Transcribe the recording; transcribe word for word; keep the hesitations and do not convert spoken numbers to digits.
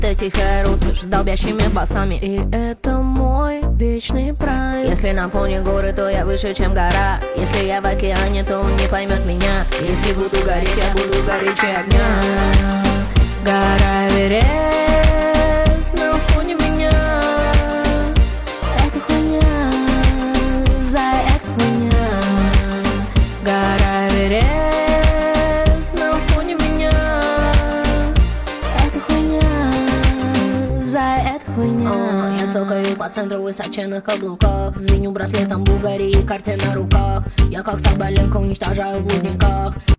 Ты тихая роскошь с долбящими басами, и это мой вечный прайд. Если на фоне горы, то я выше, чем гора. Если я в океане, то он не поймет меня. Если буду гореть, я буду горячее огня. Гора Эверест на фоне меня. Это хуйня, зай, это хуйня. Гора Эверест на фоне меня. Это хуйня, зай, это хуйня. Я цокаю по центру высоченных каблуках, звеню браслетом Булгарии, карте на руках. Я как соболенка уничтожаю в блудниках.